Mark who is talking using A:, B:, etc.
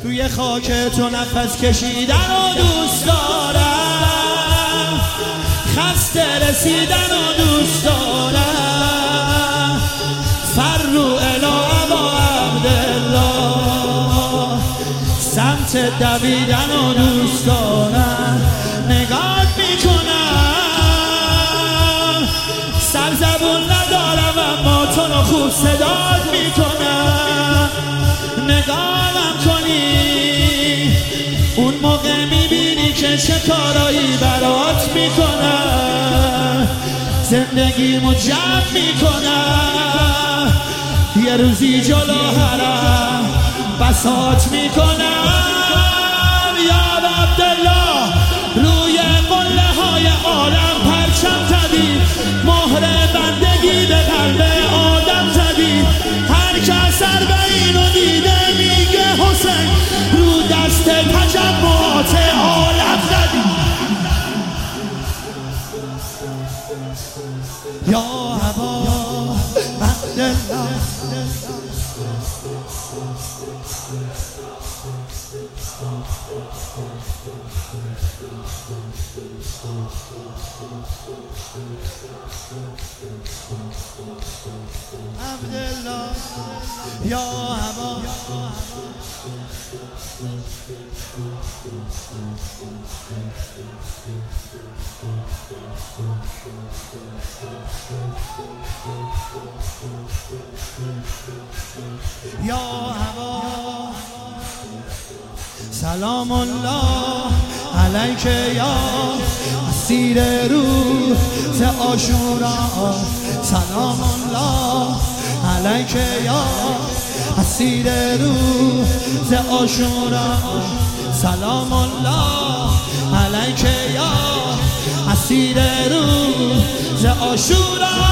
A: توی خاک تو نفس کشیدن و دوست دارم، خسته رسیدن و دوست دارم، فرو الا ابا عبدالله، سمت دویدن و دوست دارم. نگاه میکنم سرزبون ندارم اما تو رو خوب صدات میکنم. نگاهم کنی اون موقع میبینی که چه کارایی برات میکنم. زندگیمو جمع میکنم، یه روزی جلو حرم بساط میکنم. یا عبدالله روی قله های عالم پرچم زدی، مهر بندگی به قلب آدم زدی. هر کس سر به اینو دیده میگه حسین رو دست تجمعات عالم زدی. یا ابا عبدالله عبدالله یا ابا یا ابا سلام الله علیک یا اسیر روز عاشورا. سلام الله علیک یا اسیر روز عاشورا. سلام الله علیک یا اسیر روز عاشورا.